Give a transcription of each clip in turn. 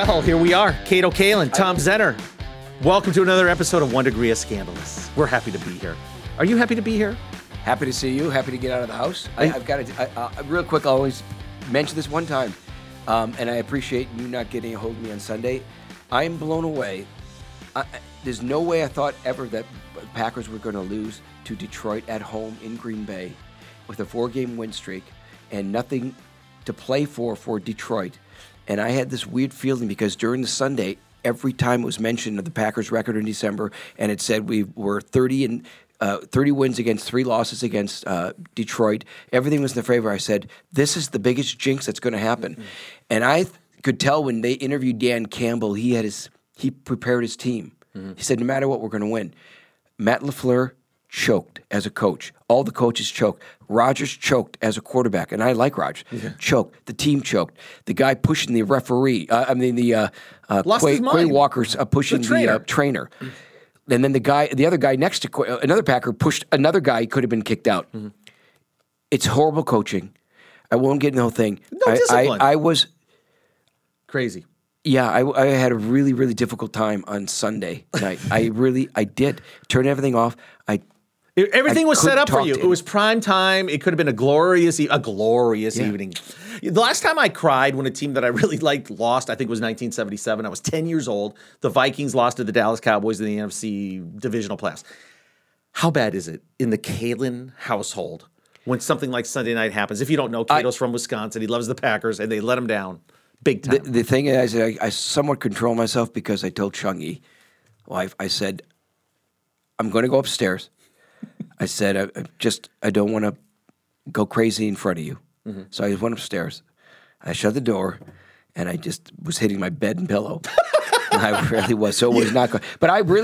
Well, here we are. Cato Kalin, Tom Zenner. Welcome to another episode of One Degree of Scandalous. We're happy to be here. Are you happy to be here? Happy to see you. Happy to get out of the house. I've got to, real quick, I'll always mention this one time, and I appreciate you not getting a hold of me on Sunday. I'm blown away. There's no way I thought ever that Packers were going to lose to Detroit at home in Green Bay with a 4-game win streak and nothing to play for Detroit. And I had this weird feeling because during the Sunday, every time it was mentioned of the Packers' record in December, and it said we were 30 wins against 3 losses against Detroit, everything was in the favor. I said, this is the biggest jinx that's going to happen. Mm-hmm. And I could tell when they interviewed Dan Campbell, he prepared his team. Mm-hmm. He said, no matter what, we're going to win. Matt LaFleur choked as a coach. All the coaches choked. Rodgers choked as a quarterback, and I like Rodgers. Yeah. Choked. The team choked. The guy pushing the referee, Quay Walker's pushing the trainer. And then the other guy next to another Packer pushed another guy, could have been kicked out. Mm-hmm. It's horrible coaching. I won't get into the whole thing. No discipline. I was crazy. Yeah, I had a really, really difficult time on Sunday night. I did. Turn everything off. Everything was set up for you. It was prime time. It could have been a glorious evening. The last time I cried when a team that I really liked lost, I think it was 1977. I was 10 years old. The Vikings lost to the Dallas Cowboys in the NFC divisional playoffs. How bad is it in the Kalin household when something like Sunday night happens? If you don't know, Cato's from Wisconsin. He loves the Packers, and they let him down big time. The thing is, I somewhat control myself because I told Chungy, wife, I said, I'm going to go upstairs. I said, I don't want to go crazy in front of you. Mm-hmm. So I just went upstairs. I shut the door, and I just was hitting my bed and pillow. I really was. So it was not good. But I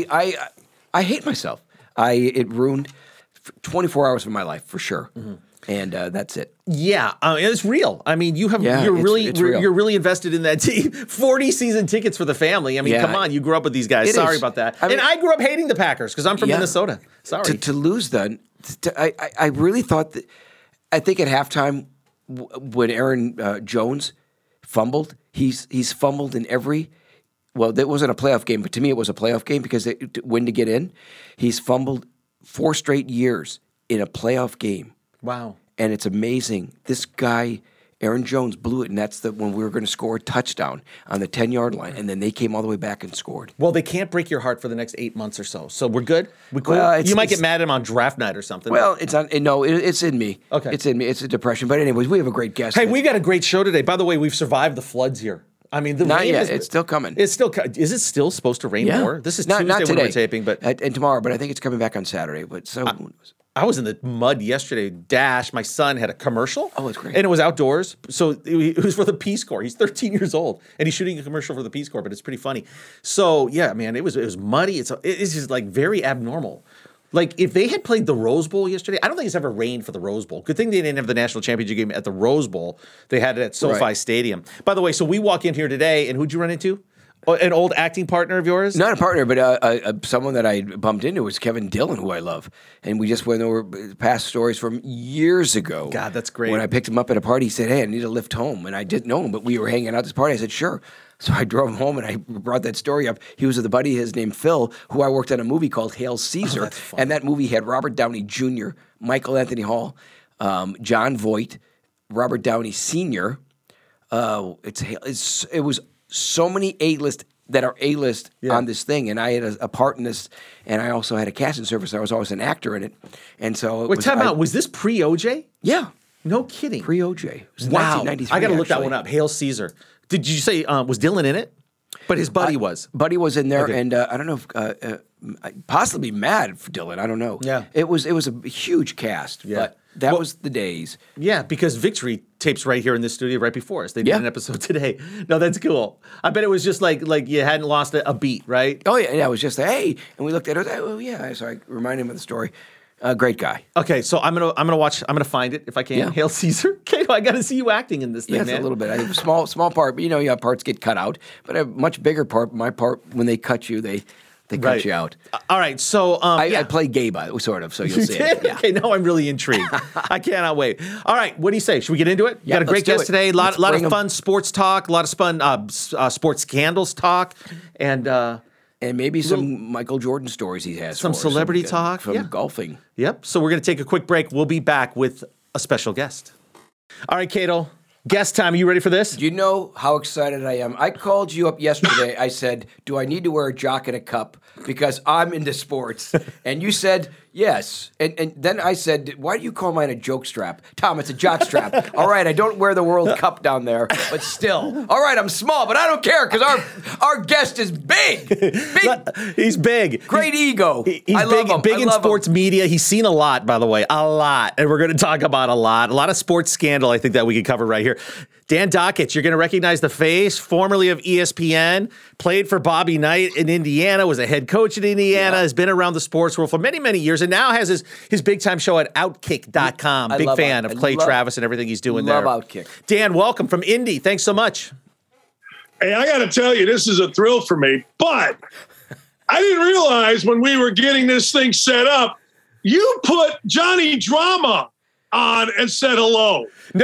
hate myself. It ruined 24 hours of my life, for sure. Mm-hmm. And that's it. Yeah, it's real. I mean, you're really invested in that team. 40 season tickets for the family. I mean, come on, you grew up with these guys. Sorry about that. I grew up hating the Packers because I'm from Minnesota. Sorry to lose then. I really thought that. I think at halftime when Aaron Jones fumbled, he's fumbled in every. Well, that wasn't a playoff game, but to me it was a playoff game because to win to get in. He's fumbled 4 straight years in a playoff game. Wow. And it's amazing. This guy, Aaron Jones, blew it, and that's when we were going to score a touchdown on the 10-yard line, and then they came all the way back and scored. Well, they can't break your heart for the next 8 months or so. So we're good? We cool? Well, you might get mad at him on draft night or something. Well, it's in me. Okay. It's in me. It's a depression. But anyways, we have a great guest. Hey, we got a great show today. By the way, we've survived the floods here. I mean, not yet. It's still coming. Is it still supposed to rain more? This is Tuesday not today. When we're taping, but and tomorrow. But I think it's coming back on Saturday. But so. I was in the mud yesterday. My son had a commercial. Oh, it's great. And it was outdoors. So it was for the Peace Corps. He's 13 years old. And he's shooting a commercial for the Peace Corps, but it's pretty funny. So, yeah, man, it was muddy. It's just like very abnormal. Like if they had played the Rose Bowl yesterday, I don't think it's ever rained for the Rose Bowl. Good thing they didn't have the national championship game at the Rose Bowl. They had it at SoFi Stadium. By the way, so we walk in here today, and who'd you run into? An old acting partner of yours? Not a partner, but someone that I bumped into was Kevin Dillon, who I love. And we just went over past stories from years ago. God, that's great. When I picked him up at a party, he said, hey, I need a lift home. And I didn't know him, but we were hanging out at this party. I said, sure. So I drove him home, and I brought that story up. He was with a buddy of his named Phil, who I worked on a movie called Hail Caesar. That's fun. And that movie had Robert Downey Jr., Michael Anthony Hall, John Voight, Robert Downey Sr. It was so many A-list that are A-list on this thing, and I had a part in this, and I also had a casting service. I was always an actor in it, and so. Time out. Was this pre-OJ? Yeah, no kidding. Pre-OJ. Wow, 1993, I got to look that one up. Hail Caesar. Did you say was Dylan in it? But his buddy was. Buddy was in there, and I don't know if possibly Mad for Dylan. I don't know. Yeah, it was a huge cast. Yeah. But that was the days. Yeah, because Victory tapes right here in this studio right before us. They did an episode today. No, that's cool. I bet it was just like you hadn't lost a beat, right? Oh, yeah. It was just, hey. And we looked at it. Oh, yeah. So I reminded him of the story. Great guy. Okay, so I'm gonna watch. I'm gonna find it if I can. Yeah. Hail Caesar. Okay, I got to see you acting in this thing, man. A little bit. I have a small part. But, your parts get cut out. But a much bigger part. My part, when they cut you, they They cut you out. All right, so I play Gabe, sort of, so you'll see it. Yeah. Okay, now I'm really intrigued. I cannot wait. All right, what do you say? Should we get into it? Yeah, got a great guest today. A lot of fun sports talk, a lot of fun sports scandals talk, and maybe some Michael Jordan stories he has. Some celebrity talk from golfing. Yep. So we're going to take a quick break. We'll be back with a special guest. All right, Cato. Guest time. Are you ready for this? Do you know how excited I am? I called you up yesterday. I said, do I need to wear a jock and a cup because I'm into sports? And you said, yes. And then I said, why do you call mine a joke strap? Tom, it's a jock strap. All right, I don't wear the World Cup down there, but still. All right, I'm small, but I don't care because our guest is big. He's big. Great ego. I love him. Big in sports media. He's seen a lot, by the way, a lot. And we're going to talk about a lot of sports scandal, I think, that we could cover right here. Dan Dakich, you're going to recognize the face, formerly of ESPN, played for Bobby Knight in Indiana, was a head coach in Indiana, has been around the sports world for many, many years, and now has his big-time show at Outkick.com. Big fan of Clay Travis and everything he's doing there. Love Outkick. Dan, welcome from Indy. Thanks so much. Hey, I got to tell you, this is a thrill for me, but I didn't realize when we were getting this thing set up, you put Johnny Drama on and said hello. No.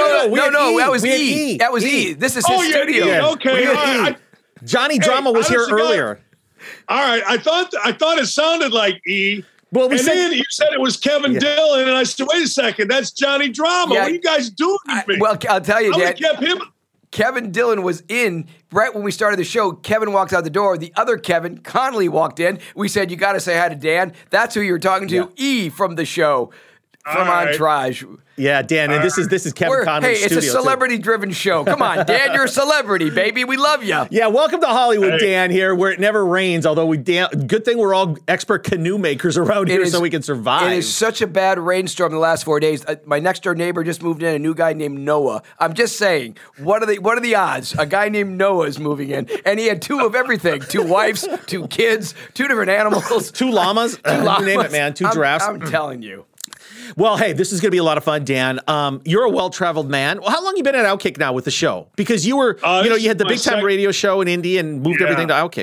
That was E. That was E. This is his studio. Yeah. Okay. Johnny Drama was here earlier. All right. I thought it sounded like E. Well, then you said it was Kevin Dillon, and I said, wait a second, that's Johnny Drama. Yeah. What are you guys doing with me? Well, I'll tell you, Dan. Kept him. Kevin Dillon was in right when we started the show. Kevin walked out the door. The other Kevin, Connolly, walked in. We said, you got to say hi to Dan. That's who you were talking to. Yeah. E from the show. From Entourage. Yeah, Dan, and this is Kevin Conley's studio. Hey, it's a celebrity-driven show. Come on, Dan, you're a celebrity, baby. We love you. Yeah, welcome to Hollywood, Dan, here, where it never rains, although good thing we're all expert canoe makers around here so we can survive. It is such a bad rainstorm the last 4 days. My next-door neighbor just moved in, a new guy named Noah. I'm just saying, what are the odds? A guy named Noah is moving in, and he had 2 of everything, 2 wives, 2 kids, 2 different animals. 2 llamas. 2 llamas. Name it, man. 2 giraffes. I'm telling you. Well, hey, this is going to be a lot of fun, Dan. You're a well-traveled man. Well, how long you been at Outkick now with the show? Because you were, you had the big-time radio show in Indy and moved everything to Outkick.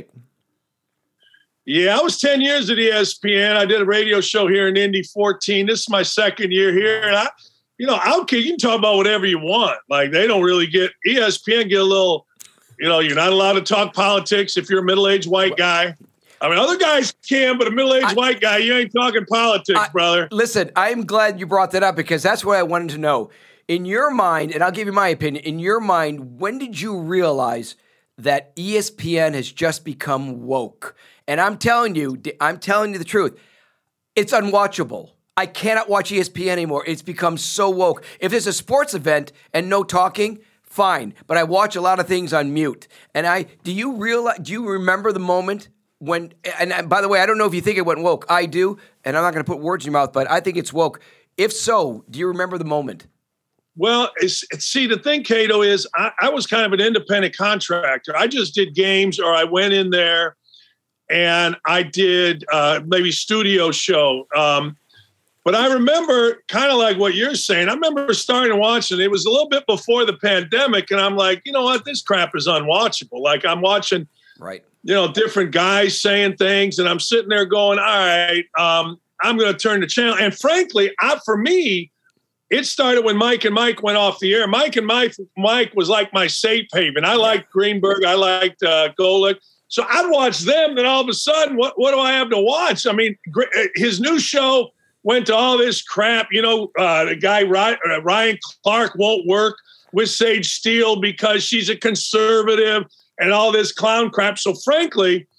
Yeah, I was 10 years at ESPN. I did a radio show here in Indy 14. This is my second year here. And Outkick, you can talk about whatever you want. Like, they don't really ESPN get a little, you're not allowed to talk politics if you're a middle-aged white guy. I mean, other guys can, but a middle-aged white guy, you ain't talking politics, brother. Listen, I'm glad you brought that up because that's what I wanted to know. In your mind, and I'll give you my opinion, in your mind, when did you realize that ESPN has just become woke? And I'm telling you the truth. It's unwatchable. I cannot watch ESPN anymore. It's become so woke. If it's a sports event and no talking, fine. But I watch a lot of things on mute. And do you remember the moment when, and by the way, I don't know if you think it went woke. I do, and I'm not going to put words in your mouth, but I think it's woke. If so, do you remember the moment? Well, see, the thing, Cato, is I was kind of an independent contractor. I just did games, or I went in there and I did maybe studio show. But I remember kind of like what you're saying. I remember starting watching. It was a little bit before the pandemic, and I'm like, you know what? This crap is unwatchable. Like, I'm watching, right, different guys saying things, and I'm sitting there going, all right, I'm going to turn the channel. And frankly, for me, it started when Mike and Mike went off the air. Mike was like my safe haven. I liked Greenberg. I liked Golick. So I'd watch them, then all of a sudden, what do I have to watch? I mean, his new show went to all this crap. The guy Ryan Clark won't work with Sage Steele because she's a conservative and all this clown crap. So frankly,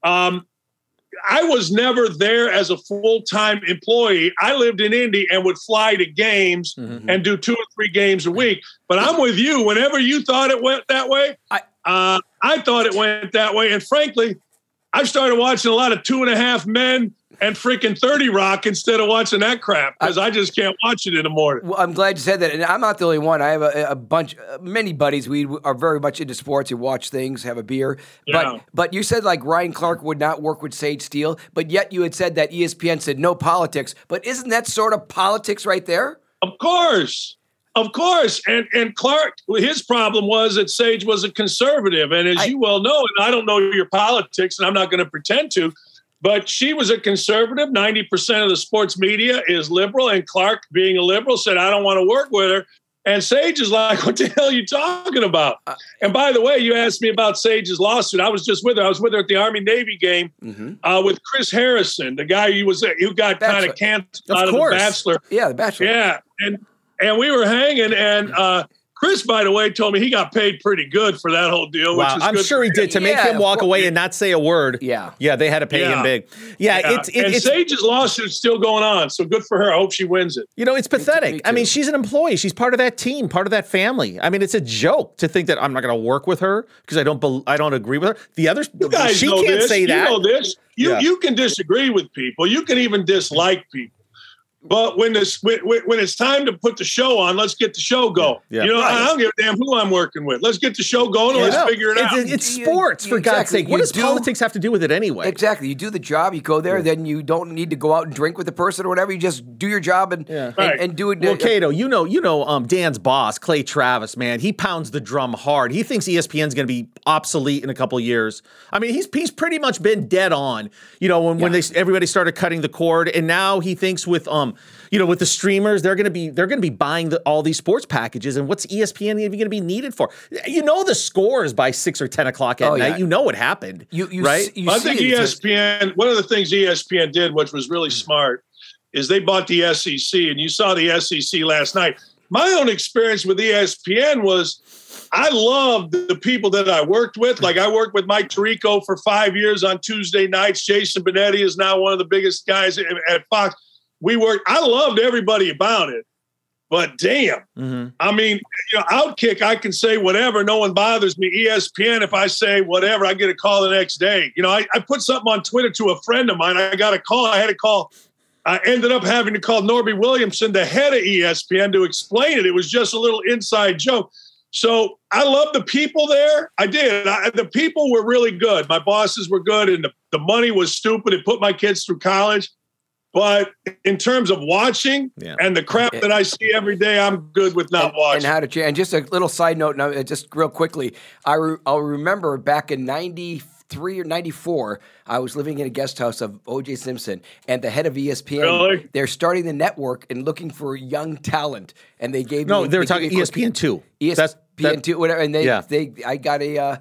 I was never there as a full-time employee. I lived in Indy and would fly to games and do 2 or 3 games a week. But I'm with you. Whenever you thought it went that way, I thought it went that way. And frankly, I've started watching a lot of 2.5 Men and freaking 30 Rock instead of watching that crap because I just can't watch it in the morning. Well, I'm glad you said that. And I'm not the only one. I have many buddies. We are very much into sports. We watch things, have a beer. Yeah. But you said like Ryan Clark would not work with Sage Steele, but yet you had said that ESPN said no politics. But isn't that sort of politics right there? Of course. Of course. And Clark, his problem was that Sage was a conservative. And as you well know, and I don't know your politics, and I'm not going to pretend to, but she was a conservative. 90% of the sports media is liberal. And Clark, being a liberal, said, I don't want to work with her. And Sage is like, what the hell are you talking about? And by the way, you asked me about Sage's lawsuit. I was just with her. I was with her at the Army-Navy game with Chris Harrison, the guy who got kind of canceled out of The Bachelor. Yeah, The Bachelor. Yeah. And we were hanging, and Chris, by the way, told me he got paid pretty good for that whole deal. Wow, which is I'm good sure he did. To make him walk away and not say a word. Yeah. Yeah, they had to pay him big. Yeah. And Sage's lawsuit's still going on, so good for her. I hope she wins it. You know, it's pathetic. I mean, she's an employee. She's part of that team, part of that family. I mean, it's a joke to think that I'm not going to work with her because I don't agree with her. The others, she can't say that. You know this. You can disagree with people. You can even dislike people. But when it's time to put the show on, let's get the show going. Yeah. I don't give a damn who I'm working with. Let's get the show going and let's figure it out. It's sports, for God's sake. What does politics have to do with it anyway? Exactly. You do the job, you go there, then you don't need to go out and drink with the person or whatever. You just do your job and do it. Well, Cato, you know, Dan's boss, Clay Travis, man, he pounds the drum hard. He thinks ESPN's going to be obsolete in a couple of years. I mean, he's pretty much been dead on. When everybody started cutting the cord, and now he thinks with with the streamers, they're going to be buying all these sports packages. And what's ESPN even going to be needed for? The scores by 6 or 10 o'clock at night. You know what happened, right? I think ESPN. One of the things ESPN did, which was really smart, is they bought the SEC, and you saw the SEC last night. My own experience with ESPN was I loved the people that I worked with. Like I worked with Mike Tirico for 5 years on Tuesday nights. Jason Benetti is now one of the biggest guys at Fox. I loved everybody about it, but damn, I mean, Outkick, I can say whatever. No one bothers me. ESPN, if I say whatever, I get a call the next day. I put something on Twitter to a friend of mine. I got a call. I had to call. I ended up having to call Norby Williamson, the head of ESPN, to explain it. It was just a little inside joke. So I love the people there. I did. The people were really good. My bosses were good, and the money was stupid. It put my kids through college. But in terms of watching and the crap that I see every day, I'm good with not watching. And how to change. And just a little side note, just real quickly, I'll remember back in 93 or 94, I was living in a guest house of O.J. Simpson, and the head of ESPN, really? They're starting the network and looking for young talent, and they gave they were talking ESPN2. ESPN2, whatever, and I got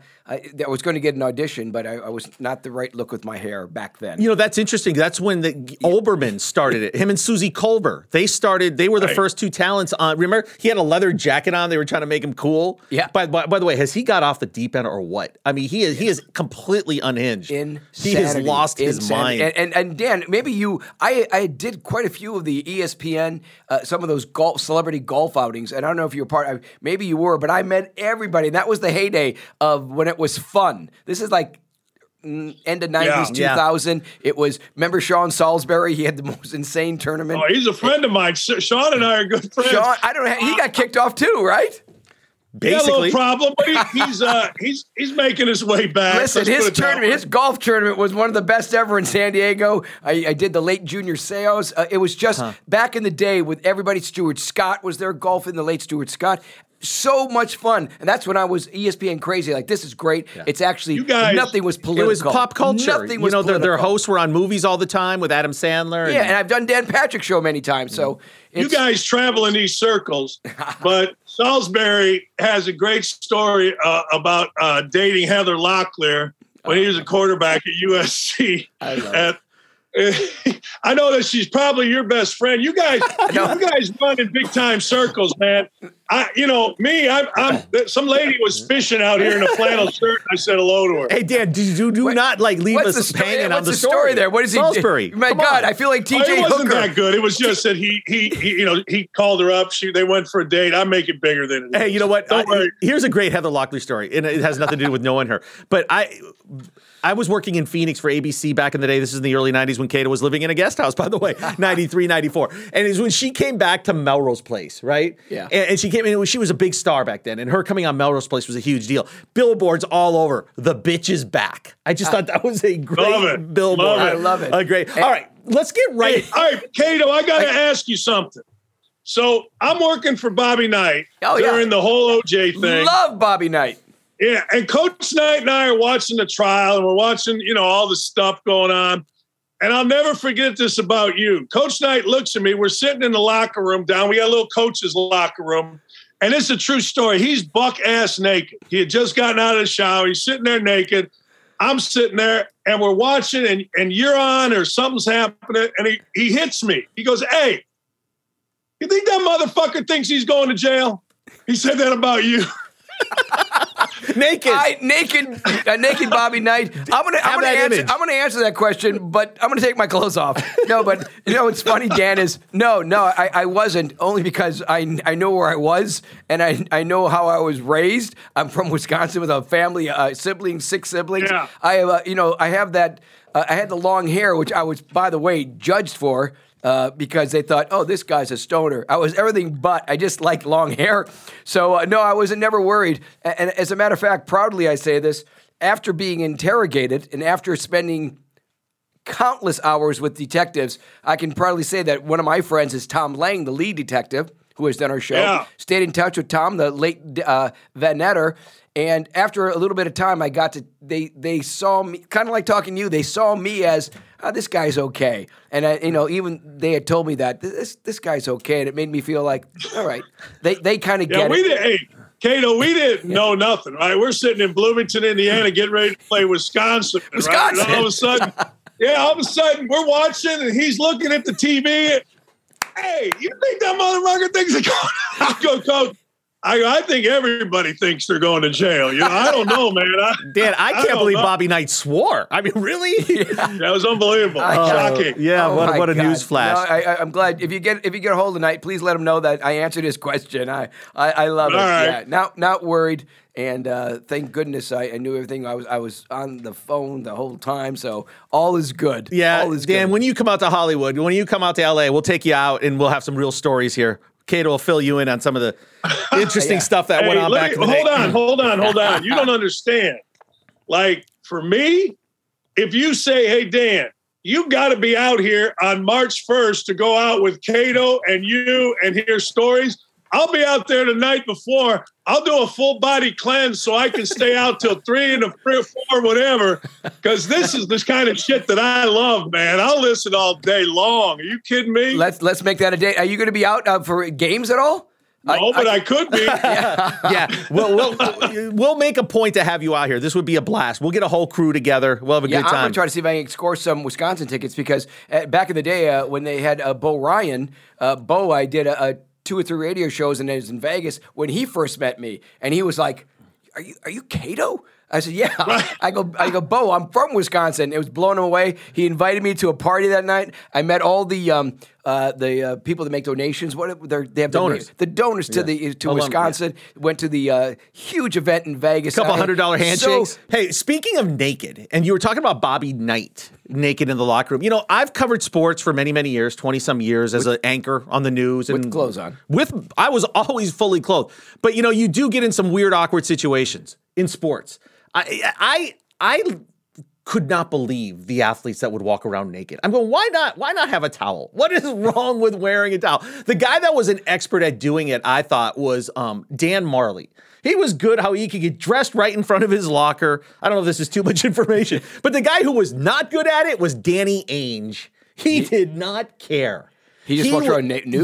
I was going to get an audition, but I was not the right look with my hair back then. That's interesting. That's when the Olbermann started it. Him and Susie Kolber. They were the first two talents on. Remember, he had a leather jacket on. They were trying to make him cool. Yeah. By the way, has he got off the deep end or what? I mean, he is completely unhinged. He has lost his mind. And Dan, maybe I did quite a few of the ESPN, some of those celebrity golf outings, and I don't know if you were part. Maybe you were, but I met everybody. And that was the heyday of when it was fun. This is like end of 90s, 2000. It was, remember Sean Salisbury? He had the most insane tournament. Oh, he's a friend of mine. Sean and I are good friends. Sean, he got kicked off too, right? Basically, a little problem, but he's making his way back. Listen, his golf tournament was one of the best ever in San Diego. I did the late Junior Seos. It was just back in the day with everybody. Stuart Scott was there golfing, the late Stuart Scott. So much fun. And that's when I was ESPN crazy. Like, this is great. Yeah. It's actually, nothing was political. It was pop culture. Nothing was political. Their hosts were on movies all the time with Adam Sandler. Yeah, and I've done Dan Patrick's show many times. So you guys travel in these circles, but Salisbury has a great story about dating Heather Locklear when he was a quarterback at USC. I love it. I know that she's probably your best friend. You guys run in big time circles, man. I'm some lady was fishing out here in a flannel shirt. And I said hello to her. Hey, Dan, do not leave us hanging on the story there. What is he? Salisbury. My God, I feel like TJ Hooker. It wasn't that good. It was just that he called her up. They went for a date. I make it bigger than it is. Hey, you know what? Here's a great Heather Locklear story, and it has nothing to do with knowing her. But I was working in Phoenix for ABC back in the day. This is in the early 90s when Cato was living in a guest house, by the way, 93, 94. And it was when she came back to Melrose Place, right? Yeah. And she came in, she was a big star back then, and her coming on Melrose Place was a huge deal. Billboards all over, the bitch is back. I just thought that was a great billboard. I love it. Great. All right, let's get right. All right, Cato, I got to ask you something. So I'm working for Bobby Knight during the whole OJ thing. Love Bobby Knight. Yeah, and Coach Knight and I are watching the trial, and we're watching, all the stuff going on. And I'll never forget this about you. Coach Knight looks at me. We're sitting in the locker room down. We got a little coach's locker room. And it's a true story. He's buck-ass naked. He had just gotten out of the shower. He's sitting there naked. I'm sitting there, and we're watching, and you're on or something's happening. And he hits me. He goes, hey, you think that motherfucker thinks he's going to jail? He said that about you. Naked Bobby Knight. I'm gonna answer that question, but I'm gonna take my clothes off. No, but what's funny, Dan, is I wasn't, only because I know where I was and I know how I was raised. I'm from Wisconsin with a family, six siblings. Yeah. I have I have that. I had the long hair, which I was, by the way, judged for. Because they thought, oh, this guy's a stoner. I was everything but. I just liked long hair. So, no, I was never worried. And as a matter of fact, proudly I say this, after being interrogated and after spending countless hours with detectives, I can proudly say that one of my friends is Tom Lang, the lead detective, who has done our show. Yeah. Stayed in touch with Tom, the late Van Netter. And after a little bit of time, they saw me, kind of like talking to you, they saw me as, this guy's okay. And, even they had told me that, this guy's okay. And it made me feel like, all right, they kind of get it. Hey, Cato, we didn't know nothing, right? We're sitting in Bloomington, Indiana, getting ready to play Wisconsin. Right? And all of a sudden, we're watching, and he's looking at the TV. Hey, you think that motherfucker thinks it's going? I go, Coach. I think everybody thinks they're going to jail. I don't know, man. Dan, I can't believe Bobby Knight swore. I mean, really? That was unbelievable. Shocking. Yeah, what a news flash. No, I'm glad. If you get a hold of Knight, please let him know that I answered his question. I love it. Right. Yeah, not worried. And thank goodness I knew everything. I was on the phone the whole time, so all is good. Yeah, all is Dan, good. when you come out to Hollywood, when you come out to LA, we'll take you out and we'll have some real stories here. Cato will fill you in on some of the interesting stuff that went on back in the day. Hold on. You don't understand. Like, for me, if you say, hey, Dan, you got to be out here on March 1st to go out with Cato and you and hear stories, I'll be out there the night before. I'll do a full body cleanse so I can stay out till 3 and 4, whatever. Because this is this kind of shit that I love, man. I'll listen all day long. Are you kidding me? Let's make that a date. Are you going to be out for games at all? No, but I could be. Yeah. We'll make a point to have you out here. This would be a blast. We'll get a whole crew together. We'll have a good time. I'm going to try to see if I can score some Wisconsin tickets because back in the day when they had Bo Ryan, I did a 2 or 3 radio shows, and it was in Vegas when he first met me, and he was like, "Are you Cato?" I said, "Yeah." I go, Bo, I'm from Wisconsin. It was blowing him away. He invited me to a party that night. I met all the people that make donations. They have donors. The donors to Wisconsin. Yeah. Went to the huge event in Vegas. A couple $100 handshakes. Hey, speaking of naked, and you were talking about Bobby Knight naked in the locker room. I've covered sports for many, many years, 20-some years as an anchor on the news. With clothes on. I was always fully clothed. But, you do get in some weird, awkward situations in sports. I could not believe the athletes that would walk around naked. I'm going, why not have a towel? What is wrong with wearing a towel? The guy that was an expert at doing it, I thought, was Dan Marley. He was good how he could get dressed right in front of his locker. I don't know if this is too much information, but the guy who was not good at it was Danny Ainge. He did not care. He just walked around nude?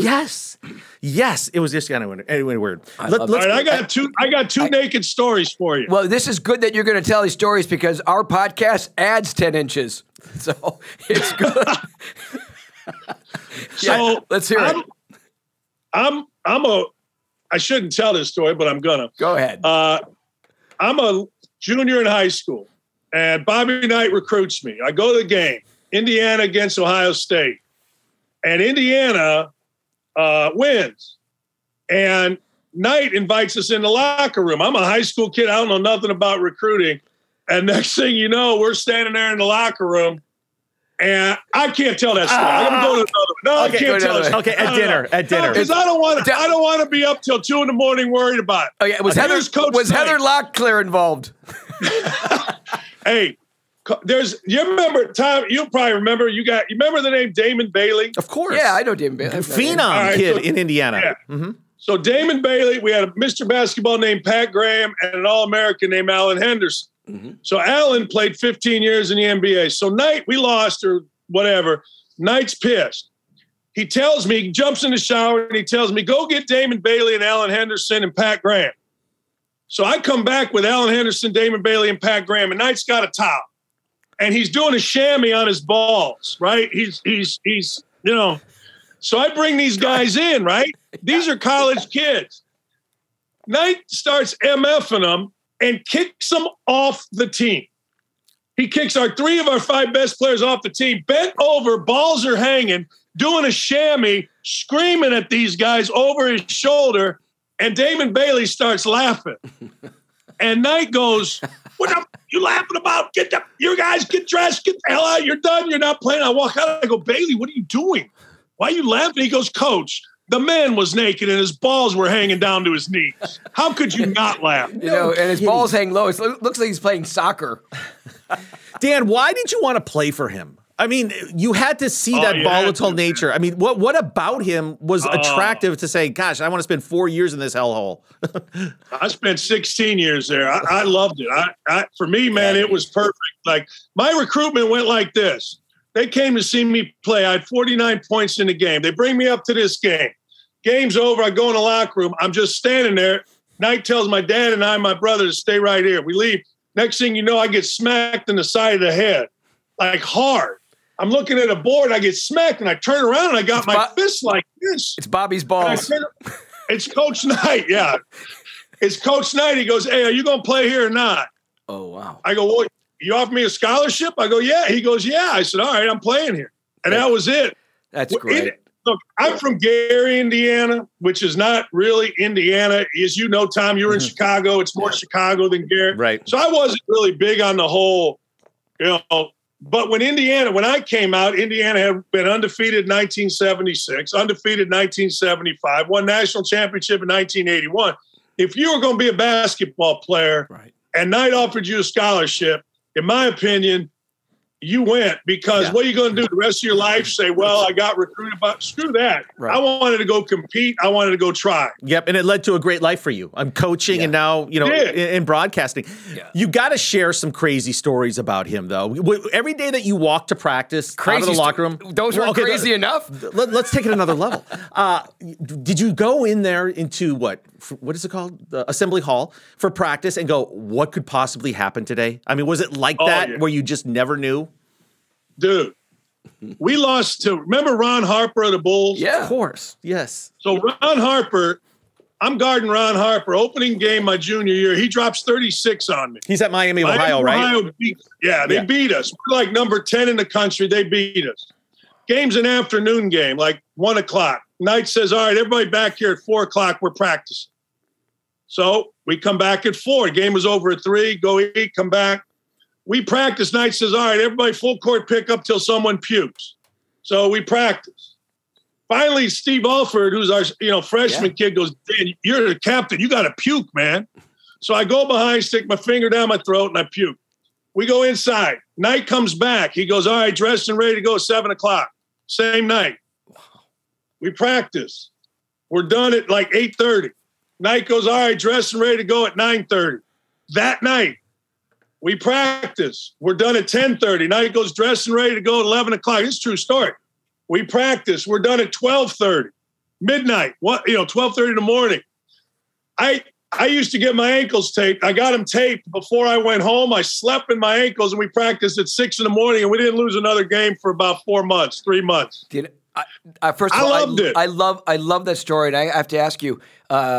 Yes. It was just kind of weird. All right, I got two naked stories for you. Well, this is good that you're going to tell these stories because our podcast adds 10 inches. So it's good. So let's hear it. I shouldn't tell this story, but I'm gonna. Go ahead. I'm a junior in high school, and Bobby Knight recruits me. I go to the game, Indiana against Ohio State, and Indiana wins. And Knight invites us in the locker room. I'm a high school kid. I don't know nothing about recruiting. And next thing you know, we're standing there in the locker room. And I can't tell that story. I'm gonna go to another one. No, okay, I can't tell it. Okay, at dinner. Because I don't want to be up till 2 a.m. worried about it. Oh, yeah. Was Heather Locklear involved? Hey, You remember Tom? You probably remember. You remember the name Damon Bailey? Of course. Yeah, I know Damon Bailey. Phenom kid in Indiana. Yeah. Mm-hmm. So Damon Bailey, we had a Mr. Basketball named Pat Graham and an All-American named Alan Henderson. Mm-hmm. So Alan played 15 years in the NBA. So Knight, we lost or whatever. Knight's pissed. He tells me, he jumps in the shower and he tells me, go get Damon Bailey and Alan Henderson and Pat Graham. So I come back with Alan Henderson, Damon Bailey, and Pat Graham, and Knight's got a towel. And he's doing a chamois on his balls, right? He's so I bring these guys in, right? These are college kids. Knight starts MFing them and kicks them off the team. He kicks 3 of our 5 best players off the team, bent over, balls are hanging, doing a chamois, screaming at these guys over his shoulder, and Damon Bailey starts laughing. And Knight goes, what are you laughing about? You guys get dressed, get the hell out, you're done, you're not playing. I walk out, I go, Bailey, what are you doing? Why are you laughing? He goes, Coach, the man was naked and his balls were hanging down to his knees. How could you not laugh? And his balls hang low. It looks like he's playing soccer. Dan, why did you want to play for him? I mean, you had to see that volatile nature. I mean, what about him was attractive to say, gosh, I want to spend 4 years in this hellhole? I spent 16 years there. I loved it. For me, man, it was perfect. Like, my recruitment went like this. They came to see me play. I had 49 points in the game. They bring me up to this game. Game's over. I go in the locker room. I'm just standing there. Knight tells my dad and my brother to stay right here. We leave. Next thing you know, I get smacked in the side of the head, like hard. I'm looking at a board. I get smacked, and I turn around, and I got my fist like this. It's Bobby's balls. It's Coach Knight, yeah. It's Coach Knight. He goes, hey, are you going to play here or not? Oh, wow. I go, well, you offer me a scholarship? I go, yeah. He goes, yeah. I said, all right, I'm playing here. And that was it. That's great. Look, I'm from Gary, Indiana, which is not really Indiana. As you know, Tom, you're in Chicago. It's more Chicago than Gary. Right. So I wasn't really big on the whole, but when I came out, Indiana had been undefeated in 1976, undefeated in 1975, won national championship in 1981. If you were going to be a basketball player and Knight offered you a scholarship, in my opinion, you went, because what are you going to do the rest of your life? Say, well, I got recruited, but screw that. Right. I wanted to go compete. I wanted to go try. Yep, and it led to a great life for you. I'm coaching and now, in broadcasting. Yeah. You got to share some crazy stories about him, though. Every day that you walk to practice, out of the locker room. Those weren't crazy enough. Let's take it another level. Did you go in there into what is it called? The Assembly Hall for practice and go, what could possibly happen today? I mean, was it like that where you just never knew? Dude, we lost to, remember Ron Harper of the Bulls? Yeah, of course. Yes. So Ron Harper, I'm guarding Ron Harper, opening game my junior year. He drops 36 on me. He's at Miami, Ohio, right? They beat us. We're like number 10 in the country. They beat us. Game's an afternoon game, like 1 o'clock. Knight says, all right, everybody back here at 4 o'clock. We're practicing. So we come back at 4. Game was over at 3. Go eat, come back. We practice. Knight says, all right, everybody full court pick up till someone pukes. So we practice. Finally, Steve Alford, who's our freshman kid, goes, Dan, you're the captain. You got to puke, man. So I go behind, stick my finger down my throat, and I puke. We go inside. Knight comes back. He goes, all right, dressed and ready to go at 7 o'clock. Same night. We practice. We're done at like 8:30. Knight goes, all right, dressed and ready to go at 9:30. That night, we practice. We're done at 10:30. Knight goes dressed and ready to go at 11 o'clock. It's a true story. We practice. We're done at 12:30, midnight. 12:30 in the morning. I used to get my ankles taped. I got them taped before I went home. I slept in my ankles, and we practiced at 6 in the morning, and we didn't lose another game for about 3 months. First of all, I loved it. I love that story, and I have to ask you.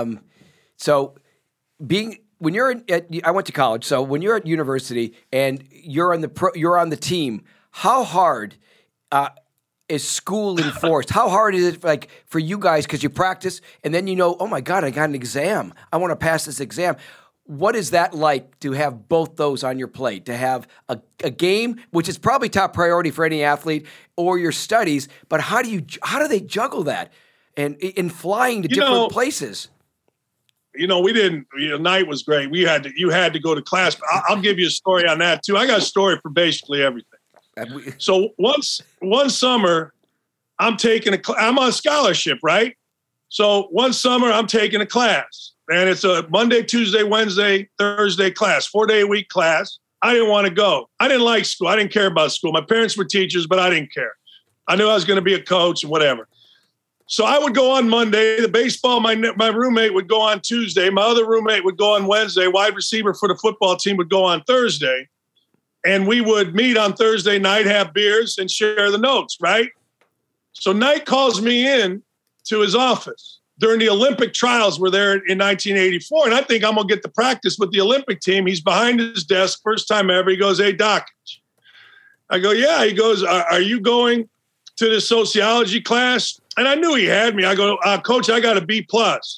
When you're I went to college, so when you're at university and you're on the team, how hard is school enforced? How hard is it like for you guys, because you practice and then oh my God, I got an exam. I want to pass this exam. What is that like to have both those on your plate? To have a game, which is probably top priority for any athlete, or your studies, but how do they juggle that and in flying to different places? we didn't. Night was great. You had to go to class. But I'll give you a story on that too. I got a story for basically everything. So one summer, I'm on scholarship, right? So one summer I'm taking a class, and it's a Monday, Tuesday, Wednesday, Thursday class, 4-day-a-week class. I didn't want to go. I didn't like school. I didn't care about school. My parents were teachers, but I didn't care. I knew I was going to be a coach and whatever. So I would go on Monday. The baseball, my roommate would go on Tuesday. My other roommate would go on Wednesday. Wide receiver for the football team would go on Thursday. And we would meet on Thursday night, have beers, and share the notes, right? So Knight calls me in to his office during the Olympic trials were there in 1984. And I think I'm going to get to practice with the Olympic team. He's behind his desk, first time ever. He goes, "Hey, Doc." I go, "Yeah." He goes, are you going to the sociology class? And I knew he had me. I go, "Coach, I got a B+."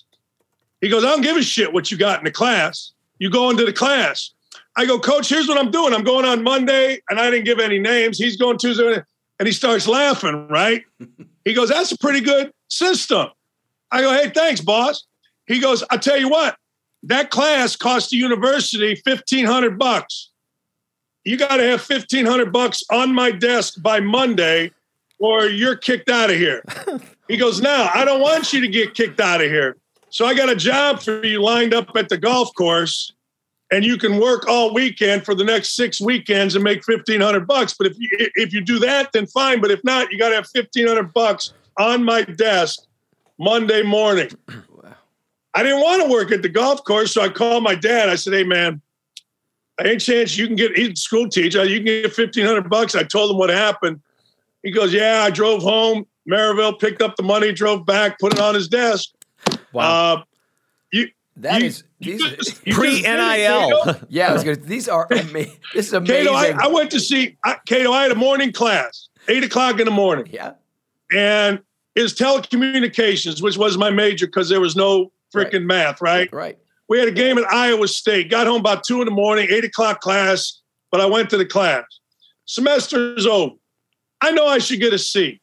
He goes, "I don't give a shit what you got in the class. You go into the class." I go, "Coach, here's what I'm doing. I'm going on Monday," and I didn't give any names. He's going Tuesday, and he starts laughing, right? He goes, "That's a pretty good system." I go, "Hey, thanks, boss." He goes, "I tell you what, that class cost the university $1,500. You got to have $1,500 on my desk by Monday, or you're kicked out of here." He goes, "Now, I don't want you to get kicked out of here. So I got a job for you lined up at the golf course, and you can work all weekend for the next 6 weekends and make $1,500. But if you do that, then fine. But if not, you got to have $1,500 on my desk Monday morning." Wow. I didn't want to work at the golf course, so I called my dad. I said, "Hey, man, any chance you can get, he's a school teacher, you can get $1,500? I told him what happened. He goes, "Yeah, I drove home, Maryville, picked up the money, drove back, put it on his desk." Wow. These pre-NIL. Yeah, I was going to, these are amazing. This is amazing. Cato, I went to see, Cato, I had a morning class, 8:00 in the morning. Yeah. And it's telecommunications, which was my major because there was no freaking math, right? Right. We had a game at Iowa State, got home about 2 a.m, 8:00 class, but I went to the class. Semester's over. I know I should get a C.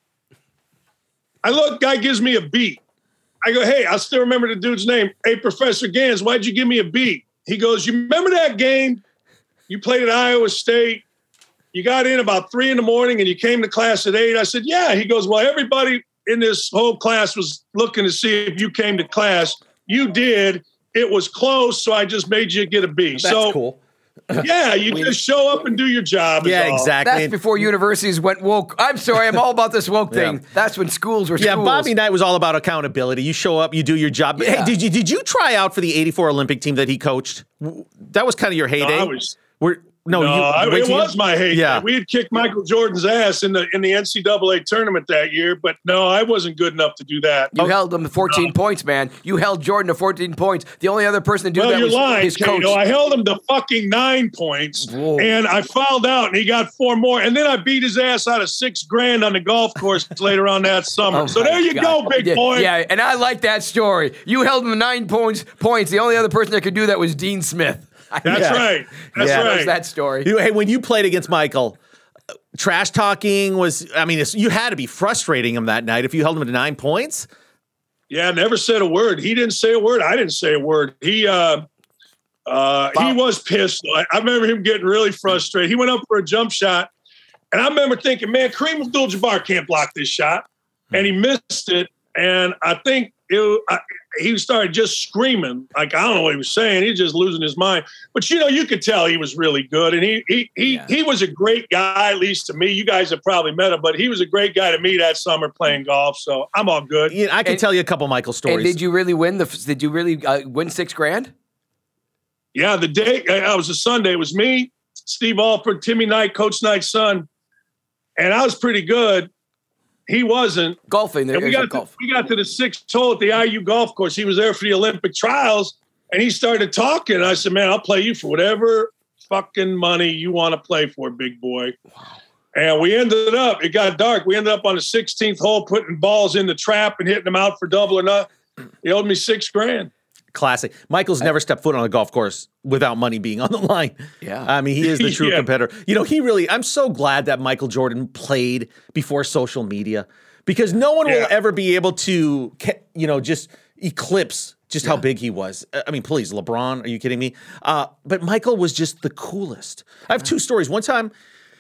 I look, guy gives me a B. I go, "Hey," I still remember the dude's name. "Hey, Professor Gans, why'd you give me a B?" He goes, "You remember that game you played at Iowa State? You got in about 3 a.m. and you came to class at 8. I said, "Yeah." He goes, "Well, everybody in this whole class was looking to see if you came to class. You did. It was close, so I just made you get a B." That's cool. Yeah, you just show up and do your job. Yeah, exactly. That's before universities went woke. I'm sorry, I'm all about this woke thing. That's when schools were schools. Yeah, Bobby Knight was all about accountability. You show up, you do your job. Yeah. Hey, did you try out for the '84 Olympic team that he coached? That was kind of your heyday. It was my heyday. Yeah. We had kicked Michael Jordan's ass in the NCAA tournament that year, but no, I wasn't good enough to do that. You held him to 14 points, man. You held Jordan to 14 points. The only other person to do that was his coach. I held him to fucking 9 points. Whoa. And I fouled out, and he got 4 more. And then I beat his ass out of $6,000 on the golf course later on that summer. So there you go, big boy. Yeah, and I like that story. You held him to 9 points. The only other person that could do that was Dean Smith. That's right. That's right. There's that story. Hey, when you played against Michael, trash talking you had to be frustrating him that night if you held him to 9 points. Yeah, never said a word. He didn't say a word. I didn't say a word. He was pissed. I remember him getting really frustrated. He went up for a jump shot, and I remember thinking, man, Kareem Abdul-Jabbar can't block this shot, and he missed it. And I think he started just screaming. Like, I don't know what he was saying. He was just losing his mind. But, you could tell he was really good. And he was a great guy, at least to me. You guys have probably met him, but he was a great guy to me that summer playing golf. So I'm all good. Yeah, I can tell you a couple Michael stories. And did you really win win $6,000? Yeah, the day, it was a Sunday. It was me, Steve Alford, Timmy Knight, Coach Knight's son. And I was pretty good. He wasn't. Golfing. We got to the 6th hole at the IU golf course. He was there for the Olympic trials, and he started talking. I said, "Man, I'll play you for whatever fucking money you want to play for, big boy." Wow. And we ended up, it got dark. We ended up on the 16th hole putting balls in the trap and hitting them out for double or nothing. He owed me $6,000. Classic. Michael's never stepped foot on a golf course without money being on the line. Yeah. I mean, he is the true competitor. I'm so glad that Michael Jordan played before social media because no one will ever be able to, just eclipse just how big he was. I mean, please, LeBron, are you kidding me? But Michael was just the coolest. I have two stories. One time,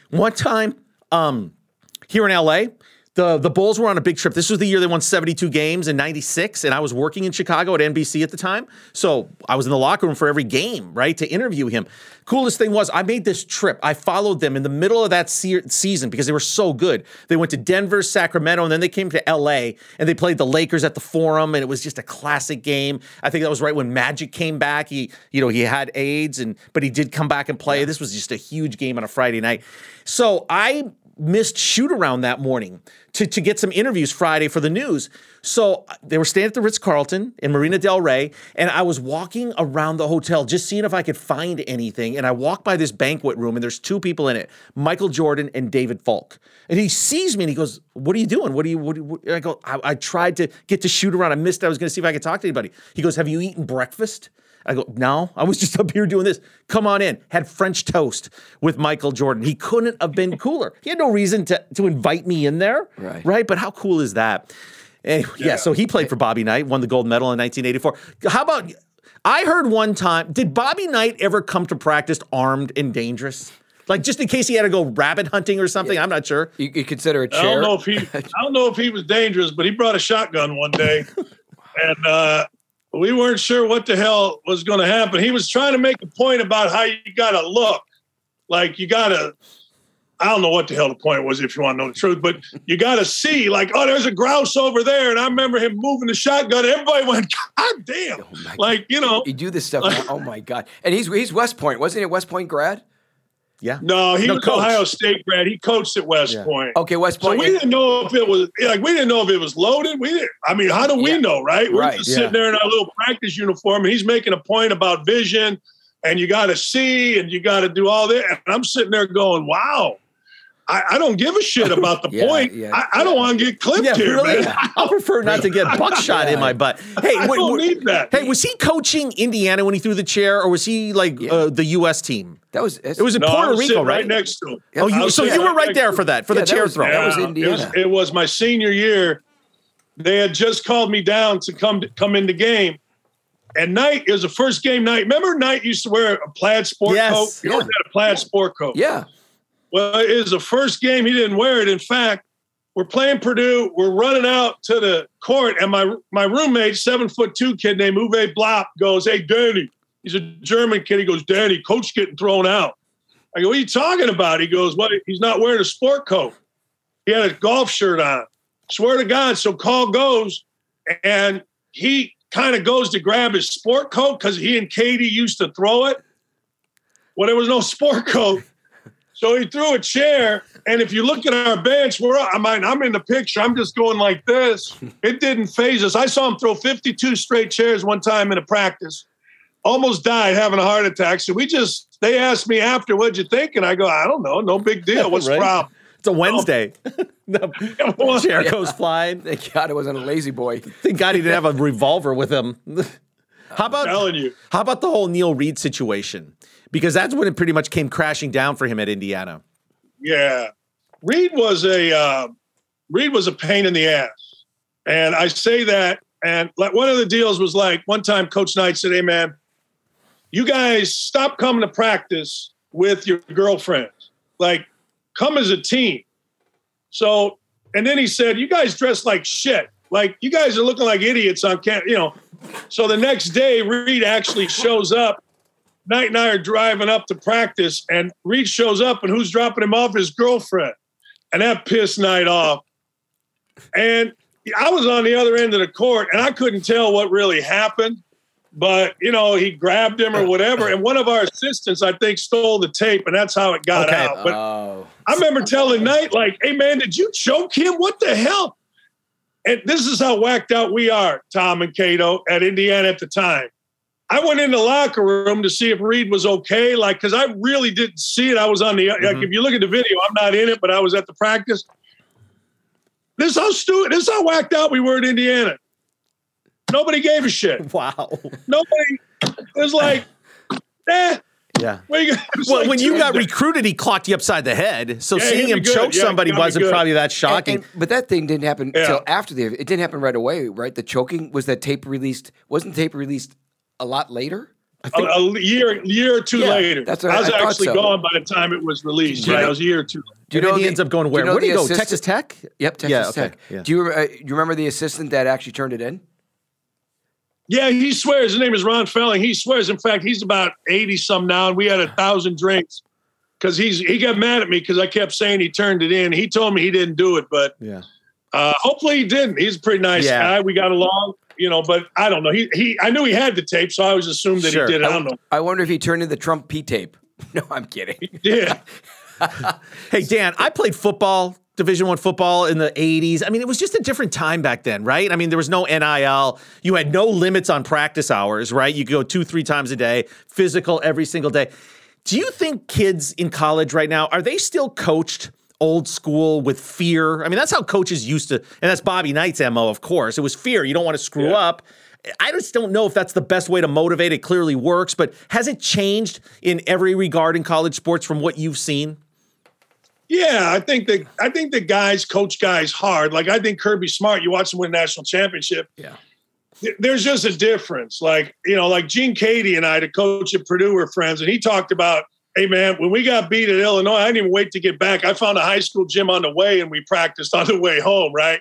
here in LA, the Bulls were on a big trip. This was the year they won 72 games in 96, and I was working in Chicago at NBC at the time. So I was in the locker room for every game, right, to interview him. Coolest thing was I made this trip. I followed them in the middle of that season because they were so good. They went to Denver, Sacramento, and then they came to LA, and they played the Lakers at the Forum, and it was just a classic game. I think that was right when Magic came back. He had AIDS, but he did come back and play. This was just a huge game on a Friday night. So I missed shoot-around that morning to get some interviews Friday for the news. So they were staying at the Ritz-Carlton in Marina Del Rey, and I was walking around the hotel just seeing if I could find anything, and I walked by this banquet room, and there's two people in it, Michael Jordan and David Falk. And he sees me, and he goes, "What are you doing? What And I go, I tried to get to shoot around. I missed it. I was going to see if I could talk to anybody." He goes, "Have you eaten breakfast?" I go, "No, I was just up here doing this." "Come on in." Had French toast with Michael Jordan. He couldn't have been cooler. He had no reason to invite me in there, right? But how cool is that? Anyway, so he played for Bobby Knight, won the gold medal in 1984. How about, I heard one time, did Bobby Knight ever come to practice armed and dangerous? Like just in case he had to go rabbit hunting or something? I'm not sure. You consider a chair? I don't know if he was dangerous, but he brought a shotgun one day. And we weren't sure what the hell was going to happen. He was trying to make a point about how you got to look. Like you got to, I don't know what the hell the point was if you want to know the truth, but you got to see like, oh, there's a grouse over there. And I remember him moving the shotgun. Everybody went, God damn. Like, you know. You do this stuff. Oh, my God. And he's West Point. Wasn't he a West Point grad? Yeah. No, he was Ohio State grad. He coached at West Point. Okay, West Point. So we didn't know if it was loaded. How do we know, right? We're just sitting there in our little practice uniform, and he's making a point about vision, and you got to see, and you got to do all that. And I'm sitting there going, wow. I don't give a shit about the point. I don't want to get clipped here, really? Man. I prefer not to get buckshot in my butt. Hey, I don't need that. Hey, was he coaching Indiana when he threw the chair, or was he like the U.S. team? It was in Puerto Rico, right? Next to him. Oh, you were right there for that, the chair throw. That was Indiana. It was my senior year. They had just called me down to come in the game. And Knight, it was the first game Knight. Remember Knight used to wear a plaid sport coat? He always had a plaid sport coat. Yeah. Well, it was the first game he didn't wear it. In fact, we're playing Purdue. We're running out to the court, and my roommate, 7'2" kid named Uwe Blopp, goes, "Hey, Danny." He's a German kid. He goes, "Danny, coach getting thrown out." I go, "What are you talking about?" He goes, "Well, he's not wearing a sport coat. He had a golf shirt on." Swear to God. So call goes, and he kind of goes to grab his sport coat because he and Katie used to throw it. Well, there was no sport coat. So he threw a chair, and if you look at our bench, I'm in the picture. I'm just going like this. It didn't phase us. I saw him throw 52 straight chairs one time in a practice. Almost died having a heart attack. So they asked me after, "What'd you think?" And I go, "I don't know. No big deal. What's the problem?" It's a Wednesday. The chair goes flying. Thank God it wasn't a lazy boy. Thank God he didn't have a revolver with him. I'm telling you. How about the whole Neil Reed situation? Because that's when it pretty much came crashing down for him at Indiana. Yeah. Reed was a pain in the ass. And I say that, and like one of the deals was like, one time Coach Knight said, "Hey, man, you guys stop coming to practice with your girlfriends. Like, come as a team." So, and then he said, "You guys dress like shit. Like, you guys are looking like idiots on camp, So the next day, Reed actually shows up. Knight and I are driving up to practice, and Reed shows up, and who's dropping him off? His girlfriend. And that pissed Knight off. And I was on the other end of the court, and I couldn't tell what really happened. But, he grabbed him or whatever. And one of our assistants, I think, stole the tape, and that's how it got out. But I remember telling Knight, like, "Hey, man, did you choke him? What the hell?" And this is how whacked out we are, Tom and Cato, at Indiana at the time. I went in the locker room to see if Reed was okay, because I really didn't see it. I was on like, if you look at the video, I'm not in it, but I was at the practice. This is how whacked out we were at Indiana. Nobody gave a shit. Wow. Nobody. It was like, Yeah. Well, when you got recruited, he clocked you upside the head. So seeing him choke somebody wasn't probably that shocking. But that thing didn't happen until after it didn't happen right away, right? The choking, was that tape released? Wasn't tape released a lot later? A year or two later. That's what I was actually so. gone by the time it was released. Right, it was a year or two. Do you know he ends up going where? Where did he go? Texas Tech? Yep, Texas Tech. Yeah. Do you remember the assistant that actually turned it in? Yeah, he swears. His name is Ron Felling. He swears. In fact, he's about 80-some now, and we had 1,000 drinks because he got mad at me because I kept saying he turned it in. He told me he didn't do it, but hopefully he didn't. He's a pretty nice guy. We got along, but I don't know. I knew he had the tape, so I always assumed that he did it. I don't know. I wonder if he turned in the Trump P tape. No, I'm kidding. He did. Hey, Dan, I played football. Division I football in the 80s. I mean, it was just a different time back then, right? I mean, there was no NIL. You had no limits on practice hours, right? You could go 2-3 times a day, physical every single day. Do you think kids in college right now, are they still coached old school with fear? I mean, that's how coaches used to, and that's Bobby Knight's MO, of course. It was fear. You don't want to screw up. I just don't know if that's the best way to motivate. It clearly works, but has it changed in every regard in college sports from what you've seen? Yeah, I think the guys coach guys hard. Like, I think Kirby Smart, you watch him win a national championship. Yeah. There's just a difference. Like Gene Cady and I, the coach at Purdue, were friends, and he talked about, hey, man, when we got beat at Illinois, I didn't even wait to get back. I found a high school gym on the way, and we practiced on the way home, right?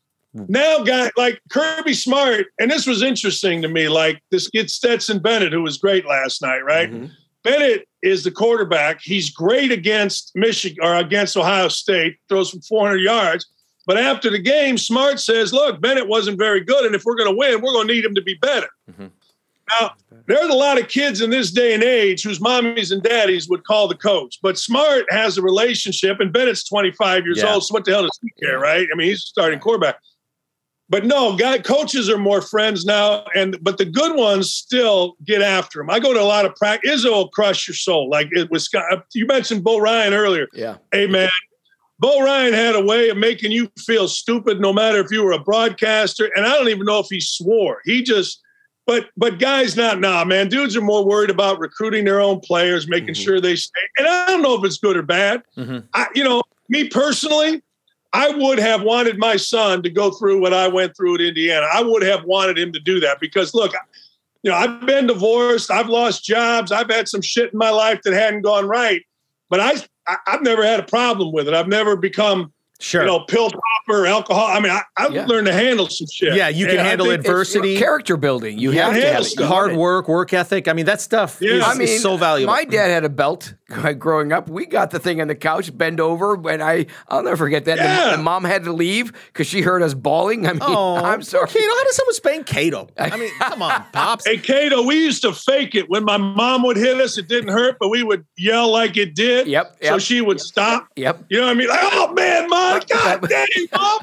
Now, guy like Kirby Smart, and this was interesting to me, like this kid Stetson Bennett, who was great last night, right? Mm-hmm. Bennett is the quarterback. He's great against Michigan or against Ohio State, throws from 400 yards. But after the game, Smart says, look, Bennett wasn't very good, and if we're going to win, we're going to need him to be better. Mm-hmm. Now, there's a lot of kids in this day and age whose mommies and daddies would call the coach. But Smart has a relationship, and Bennett's 25 years old, so what the hell does he care, right? I mean, he's a starting quarterback. But no, coaches are more friends now, but the good ones still get after him. I go to a lot of practice. Izzo will crush your soul. Like it was, you mentioned Bo Ryan earlier. Yeah. Hey, man, Bo Ryan had a way of making you feel stupid no matter if you were a broadcaster. And I don't even know if he swore. He just – but guys not now, man. Dudes are more worried about recruiting their own players, making sure they stay. And I don't know if it's good or bad. Mm-hmm. Me personally – I would have wanted my son to go through what I went through at Indiana. I would have wanted him to do that because, look, I've been divorced. I've lost jobs. I've had some shit in my life that hadn't gone right. But I've never had a problem with it. I've never become, pill popper, alcohol. I mean, I've learned to handle some shit. Yeah, you can handle adversity. Character building. You have to have hard work ethic. I mean, that stuff is so valuable. My dad had a belt growing up. We got the thing on the couch, bend over. When I'll never forget that. Yeah. And Mom had to leave because she heard us bawling. I mean, I'm sorry. Cato, how does someone spank Cato? I mean, come on, Pops. Hey, Cato, we used to fake it. When my mom would hit us, it didn't hurt, but we would yell like it did. Yep. So she would stop. Yep. You know what I mean? Like, oh, man, Mom, God dang, Mom.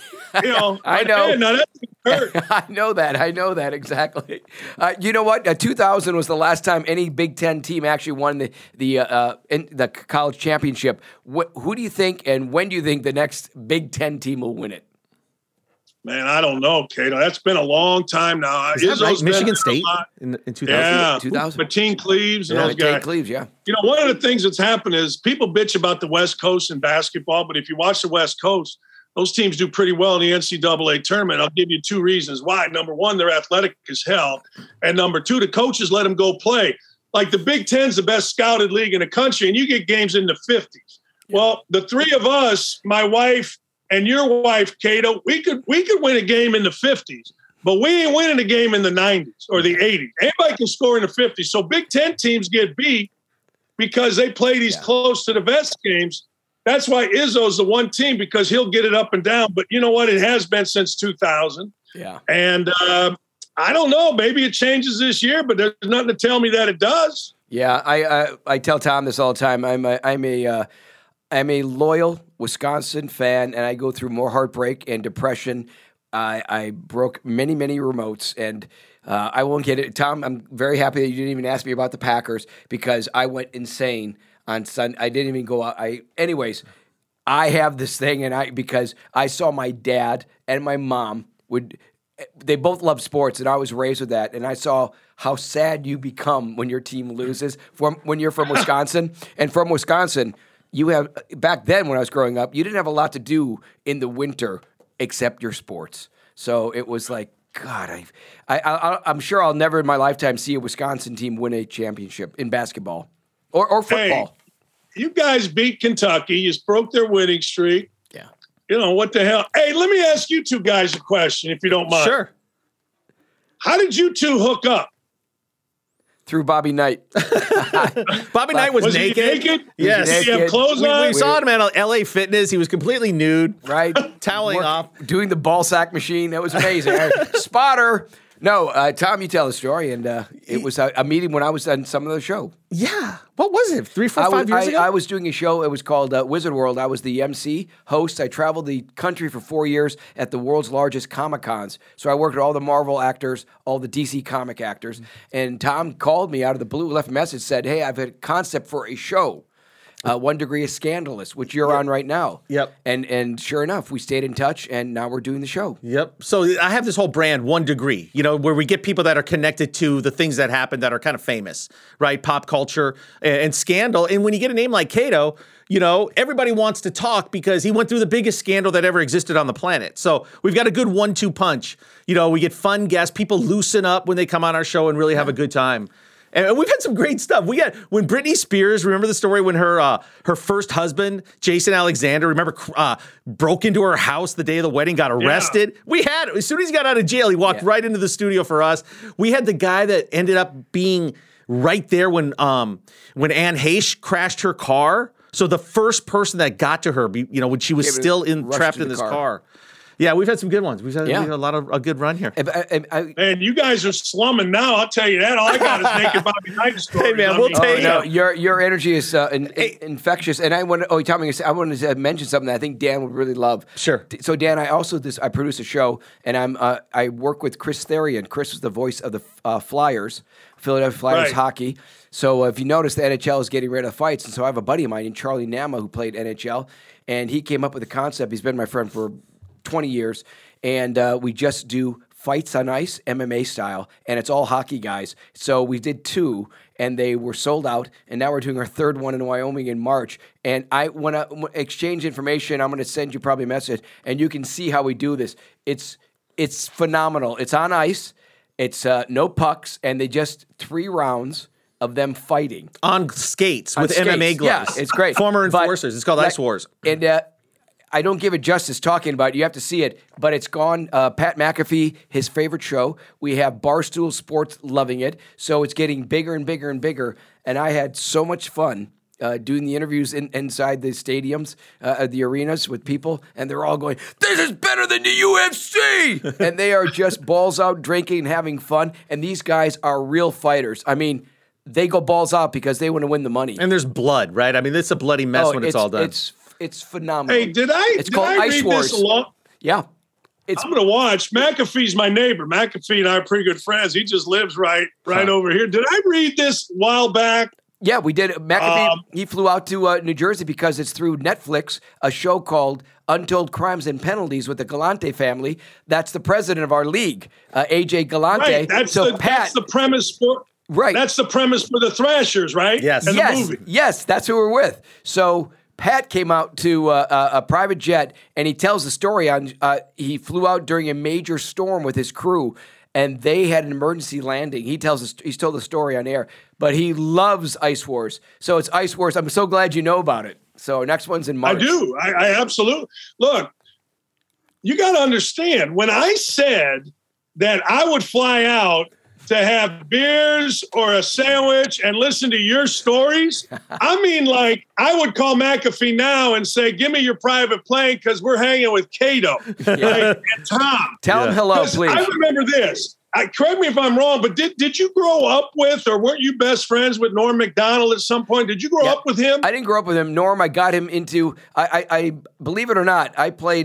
I know. Man, now that hurt. I know that exactly. You know what? 2000 was the last time any Big Ten team actually won the college championship. Who do you think, and when do you think the next Big Ten team will win it? Man, I don't know, Cato. That's been a long time now. Is that right? Michigan State in 2000? Yeah, 2000. Mateen Cleaves and those guys. Cleaves, yeah. One of the things that's happened is people bitch about the West Coast in basketball, but if you watch the West Coast, those teams do pretty well in the NCAA tournament. I'll give you two reasons why. Number one, they're athletic as hell. And number two, the coaches let them go play. Like the Big Ten's the best scouted league in the country, and you get games in the 50s. Yeah. Well, the three of us, my wife and your wife, Cato, we could win a game in the 50s, but we ain't winning a game in the 90s or the 80s. Anybody can score in the 50s. So Big Ten teams get beat because they play these close to the vest games. That's why Izzo's the one team, because he'll get it up and down. But you know what? It has been since 2000. Yeah. And I don't know. Maybe it changes this year, but there's nothing to tell me that it does. Yeah, I tell Tom this all the time. I'm a loyal Wisconsin fan, and I go through more heartbreak and depression. I broke many remotes, and I won't get it. Tom, I'm very happy that you didn't even ask me about the Packers because I went insane on Sunday. I didn't even go out. Anyways, I have this thing, because I saw my dad and my mom they both love sports, and I was raised with that. And I saw how sad you become when your team loses when you're from Wisconsin. And from Wisconsin, you have, back then when I was growing up, you didn't have a lot to do in the winter except your sports. So it was like, God, I'm sure I'll never in my lifetime see a Wisconsin team win a championship in basketball or football. Hey, you guys beat Kentucky. You broke their winning streak. Yeah. You know, what the hell? Hey, let me ask you two guys a question, if you don't mind. Sure. How did you two hook up? Through Bobby Knight. Bobby Knight was naked. He naked? Yes. Did he have clothes on? We saw him at LA Fitness. He was completely nude. Right. Toweling off. Doing the ball sack machine. That was amazing. Spotter. No, Tom, you tell the story. And it was a meeting when I was on some of the show. Yeah. What was it? 3, 4, 5 years ago? I was doing a show. It was called Wizard World. I was the MC host. I traveled the country for 4 years at the world's largest Comic-Cons. So I worked with all the Marvel actors, all the DC comic actors. And Tom called me out of the blue, left a message, said, hey, I've had a concept for a show. 1 Degree of Scandalous, which you're on right now. Yep. And sure enough, we stayed in touch, and now we're doing the show. Yep. So I have this whole brand, 1 Degree, where we get people that are connected to the things that happen that are kind of famous, right? Pop culture and scandal. And when you get a name like Cato, everybody wants to talk because he went through the biggest scandal that ever existed on the planet. So we've got a good 1-2 punch. We get fun guests. People loosen up when they come on our show and really have a good time. And we've had some great stuff. We got when Britney Spears, remember the story when her first husband, Jason Alexander, broke into her house the day of the wedding, got arrested. Yeah. As soon as he got out of jail, he walked right into the studio for us. We had the guy that ended up being right there when Anne Heche crashed her car. So the first person that got to her, when she was still trapped in this car. Yeah, we've had some good ones. We've had a lot of a good run here. Man, you guys are slumming now. I'll tell you that. All I got is naked Bobby Knight stories. Hey, man, we'll take it. Your energy is infectious. And I wanted to mention something that I think Dan would really love. Sure. So Dan, I produce a show, and I work with Chris Therian. Chris was the voice of the Flyers, Philadelphia Flyers hockey. So if you notice, the NHL is getting rid of fights, and so I have a buddy of mine named Charlie Nama who played NHL, and he came up with a concept. He's been my friend for 20 years, and we just do fights on ice, MMA style, and it's all hockey guys. So we did 2, and they were sold out, and now we're doing our 3rd one in Wyoming in March. And I want to exchange information. I'm going to send you probably a message, and you can see how we do this. It's phenomenal. It's on ice. It's no pucks, and they just 3 rounds of them fighting. On skates with MMA gloves. Yeah, it's great. Former enforcers. It's called Ice Wars. And I don't give it justice talking about it. You have to see it. But it's gone. Pat McAfee, his favorite show. We have Barstool Sports loving it. So it's getting bigger and bigger and bigger. And I had so much fun doing the interviews inside the stadiums, the arenas with people. And they're all going, this is better than the UFC. And they are just balls out drinking and having fun. And these guys are real fighters. I mean, they go balls out because they want to win the money. And there's blood, right? I mean, it's a bloody mess when it's all done. It's phenomenal. Hey, did I read this along? Yeah. I'm going to watch. McAfee's my neighbor. McAfee and I are pretty good friends. He just lives right over here. Did I read this a while back? Yeah, we did. McAfee, he flew out to New Jersey because it's through Netflix, a show called Untold Crimes and Penalties with the Galante family. That's the president of our league, AJ Galante. Right. That's the premise for... Right. That's the premise for the Thrashers, right? Yes. And the movie. Yes, that's who we're with. So Pat came out to a private jet, and he tells the story on he flew out during a major storm with his crew, and they had an emergency landing. He's told the story on air, but he loves Ice Wars. So it's Ice Wars. I'm so glad you know about it. So our next one's in March. I do. I absolutely. Look, you got to understand, when I said that I would fly out to have beers or a sandwich and listen to your stories, I mean, like, I would call McAfee now and say, give me your private plane because we're hanging with Cato and Tom. Tell him hello, please. I remember this. Correct me if I'm wrong, but did you grow up with, or weren't you best friends with Norm Macdonald at some point? Did you grow up with him? I didn't grow up with him. Norm, I got him into, I believe it or not, I played,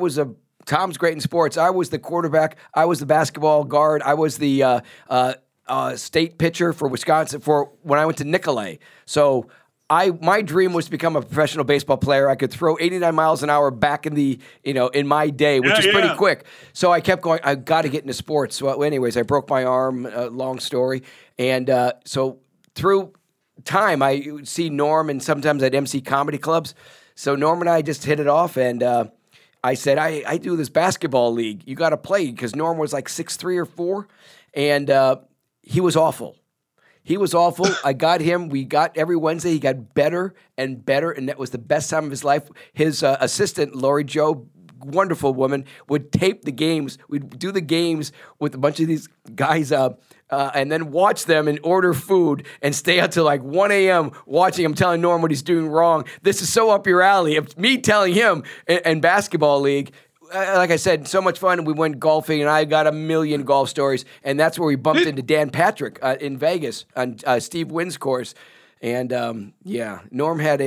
Tom's great in sports. I was the quarterback. I was the basketball guard. I was the state pitcher for Wisconsin for when I went to Nicolet. So my dream was to become a professional baseball player. I could throw 89 miles an hour back in my day, which is pretty quick. So I kept going, I got to get into sports. So anyways, I broke my arm, long story. And so through time, I would see Norm, and sometimes I'd MC comedy clubs. So Norm and I just hit it off, and I said, I do this basketball league. You got to play, because Norm was like 6'3" or 4, and he was awful. He was awful. I got him. We got every Wednesday. He got better and better, and that was the best time of his life. His assistant, Lori Jo, wonderful woman, would tape the games. We'd do the games with a bunch of these guys and then watch them and order food and stay out till like 1 a.m. watching him, telling Norm what he's doing wrong. This is so up your alley. Of me telling him in basketball league. Like I said, so much fun. We went golfing, and I got a million golf stories. And that's where we bumped into Dan Patrick in Vegas on Steve Wynn's course. And Norm had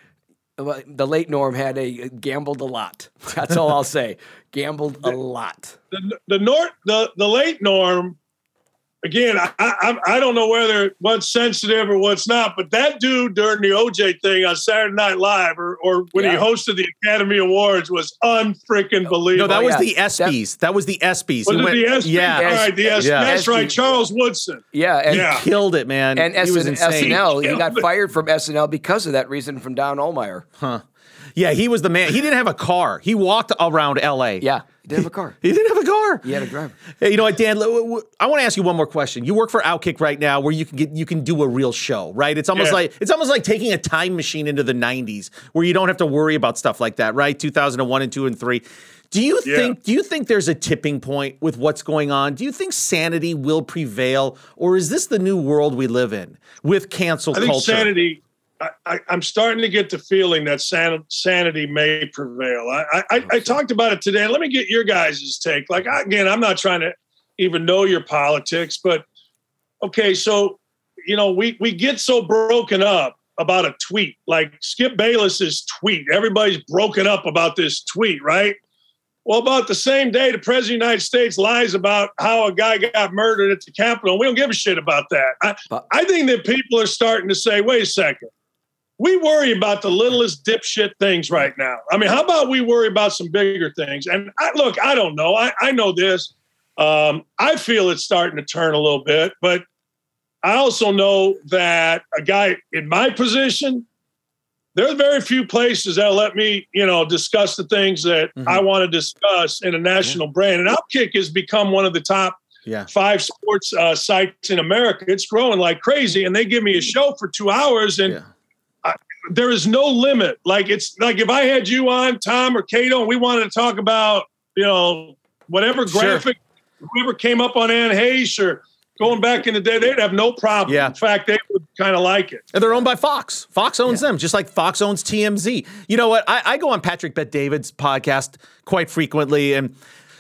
the late Norm gambled a lot. That's all I'll say. Gambled a lot. The late Norm. Again, I don't know what's sensitive or what's not, but that dude during the OJ thing on Saturday Night Live or when he hosted the Academy Awards was unfreaking believable. No, that was the ESPYs. That was the ESPYs. Was it the ESPYs? Yeah. All right, the ESPYs. Yeah. That's right, Charles Woodson. Yeah. He killed it, man. And he was insane. SNL, he got fired from SNL because of that reason from Don Ohlmeyer. Huh. Yeah, he was the man. He didn't have a car. He walked around L.A. Yeah, he didn't have a car. He didn't have a car. He had a driver. Hey, you know what, Dan? I want to ask you one more question. You work for Outkick right now, where you can do a real show, right? It's almost like taking a time machine into the '90s, where you don't have to worry about stuff like that, right? 2001 and 2 and 3. Do you think there's a tipping point with what's going on? Do you think sanity will prevail, or is this the new world we live in with cancel culture? I think sanity. I'm starting to get the feeling that sanity may prevail. I talked about it today. Let me get your guys' take. Like, again, I'm not trying to even know your politics, but okay, so, we get so broken up about a tweet, like Skip Bayless's tweet. Everybody's broken up about this tweet, right? Well, about the same day, the President of the United States lies about how a guy got murdered at the Capitol. We don't give a shit about that. I think that people are starting to say, wait a second. We worry about the littlest dipshit things right now. I mean, how about we worry about some bigger things? And I don't know. I know this. I feel it's starting to turn a little bit, but I also know that a guy in my position, there's very few places that'll let me, discuss the things that I want to discuss in a national brand. And Outkick has become one of the top 5 sports sites in America. It's growing like crazy. And they give me a show for 2 hours and there is no limit. Like, it's like if I had you on, Tom or Cato, and we wanted to talk about, whatever graphic, whoever came up on Anne Heche or going back in the day, they'd have no problem. Yeah. In fact, they would kind of like it. And they're owned by Fox. Fox owns them, just like Fox owns TMZ. You know what? I go on Patrick Bet-David's podcast quite frequently, and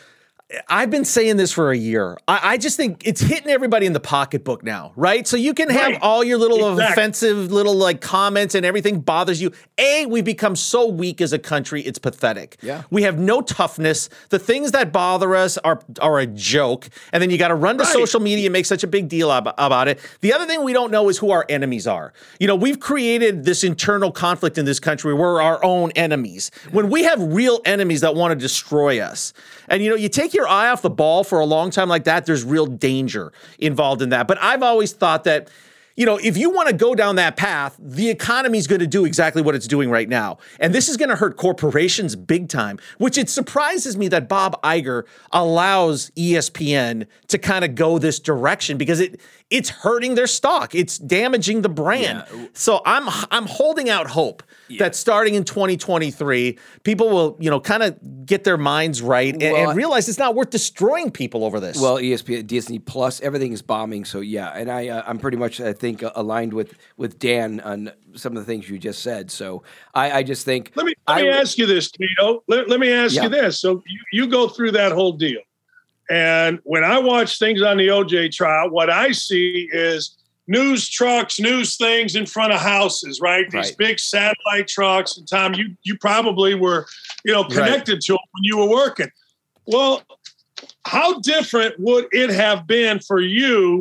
I've been saying this for a year. I just think it's hitting everybody in the pocketbook now, right? So you can have all your little offensive little comments and everything bothers you. We've become so weak as a country, it's pathetic. Yeah. We have no toughness. The things that bother us are a joke. And then you got to run to social media and make such a big deal about it. The other thing we don't know is who our enemies are. We've created this internal conflict in this country. We're our own enemies. When we have real enemies that want to destroy us. And, you take your eye off the ball for a long time like that, there's real danger involved in that. But I've always thought that, if you want to go down that path, the economy is going to do exactly what it's doing right now. And this is going to hurt corporations big time, which it surprises me that Bob Iger allows ESPN to kind of go this direction because it's hurting their stock. It's damaging the brand. Yeah. So I'm holding out hope that starting in 2023, people will, kind of get their minds right and realize it's not worth destroying people over this. Well, ESPN, Disney Plus, everything is bombing. So and I'm pretty much, I think, aligned with Dan on some of the things you just said. So I just think. Let me ask you this, Cato. Let me ask you this. So you go through that whole deal. And when I watch things on the OJ trial, what I see is news trucks, news things in front of houses, right? These big satellite trucks. And Tom, you probably were, connected to them when you were working. Well, how different would it have been for you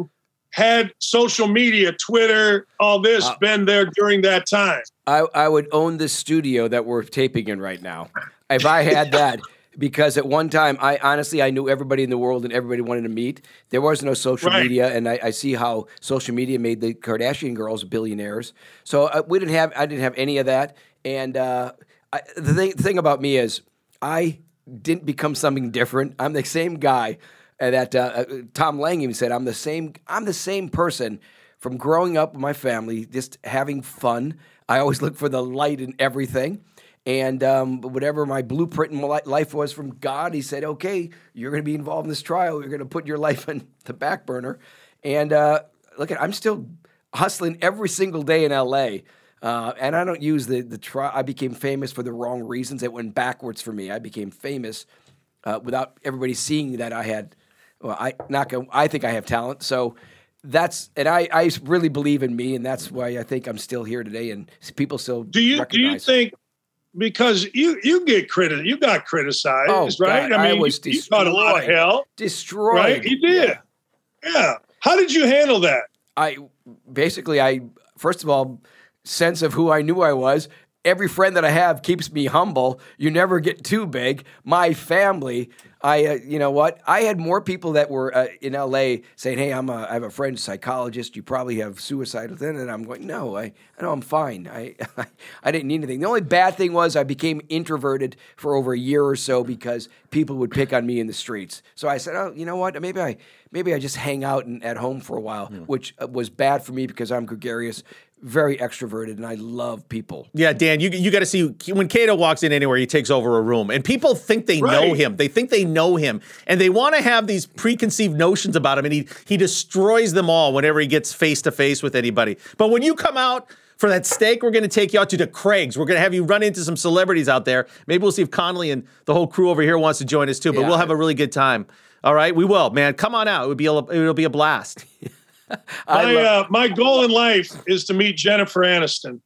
had social media, Twitter, all this been there during that time? I would own the studio that we're taping in right now if I had that. Because at one time, I knew everybody in the world and everybody wanted to meet. There was no social media, and I see how social media made the Kardashian girls billionaires. So I didn't have any of that. And the thing about me is I didn't become something different. I'm the same guy that Tom Lang even said. I'm the same person from growing up with my family, just having fun. I always look for the light in everything. And whatever my blueprint in my life was from God, he said, okay, you're going to be involved in this trial. You're going to put your life on the back burner. And I'm still hustling every single day in L.A., and I don't use the trial. I became famous for the wrong reasons. It went backwards for me. I became famous without everybody seeing that I had, I think I have talent. So I really believe in me, and that's why I think I'm still here today, and people still recognize. Do you think, because you got criticized, right? God, I was you got a lot of hell. Destroyed. Right? You did. Yeah. How did you handle that? First of all, sense of who I knew I was. Every friend that I have keeps me humble. You never get too big. My family, you know what? I had more people that were in LA saying, "Hey, I have a friend, psychologist. You probably have suicide within." And I'm going, "No, I know I'm fine. I didn't need anything." The only bad thing was I became introverted for over a year or so because people would pick on me in the streets. So I said, "Oh, you know what? Maybe I just hang out at home for a while," which was bad for me because I'm gregarious. Very extroverted, and I love people. Yeah, Dan, you got to see when Cato walks in anywhere, he takes over a room, and people think they know him. They think they know him, and they want to have these preconceived notions about him, and he destroys them all whenever he gets face to face with anybody. But when you come out for that steak, we're going to take you out to the Craig's. We're going to have you run into some celebrities out there. Maybe we'll see if Connolly and the whole crew over here wants to join us too. But we'll have a really good time. All right, we will, man. Come on out. It'll be a blast. My goal in life is to meet Jennifer Aniston.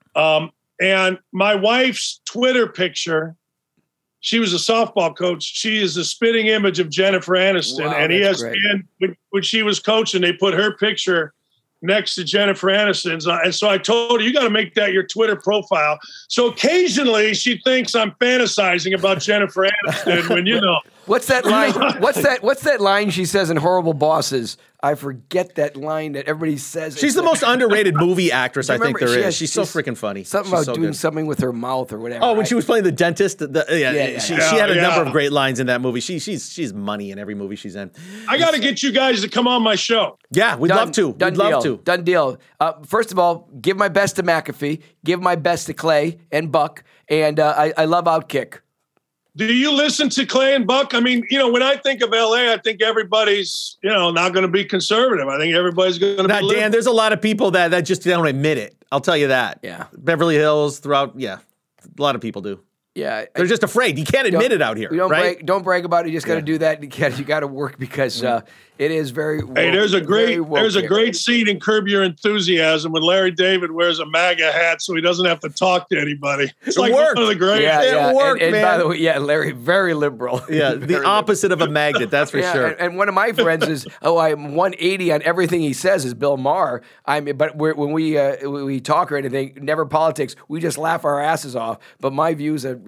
And my wife's Twitter picture, she was a softball coach. She is the spitting image of Jennifer Aniston. Wow, and ESPN, when she was coaching, they put her picture next to Jennifer Aniston's. And so I told her, you got to make that your Twitter profile. So occasionally she thinks I'm fantasizing about Jennifer Aniston when, What's that line? What's that line she says in Horrible Bosses? I forget that line that everybody says. She's the most underrated movie actress I think there is. She's so freaking funny. Something about doing something with her mouth or whatever. Oh, when she was playing the dentist. She had a number of great lines in that movie. She's money in every movie she's in. I got to get you guys to come on my show. Yeah, we'd love to. Done deal. First of all, give my best to McAfee. Give my best to Clay and Buck. And I love Outkick. Do you listen to Clay and Buck? I mean, when I think of LA, I think everybody's, not going to be conservative. I think everybody's going to be liberal. Dan, there's a lot of people that just don't admit it. I'll tell you that. Yeah. Beverly Hills, a lot of people do. Yeah. They're just afraid. You can't admit it out here, right? Don't brag about it. You just got to do that. You got to work because it is very woke. Hey, there's a great scene in Curb Your Enthusiasm when Larry David wears a MAGA hat so he doesn't have to talk to anybody. It's like one of the great. It worked, and man. By the way, Larry, very liberal. Yeah, the opposite of a magnet, that's for sure. And one of my friends is, I'm 180 on everything he says is Bill Maher. But when we talk or anything, never politics, we just laugh our asses off. But my views are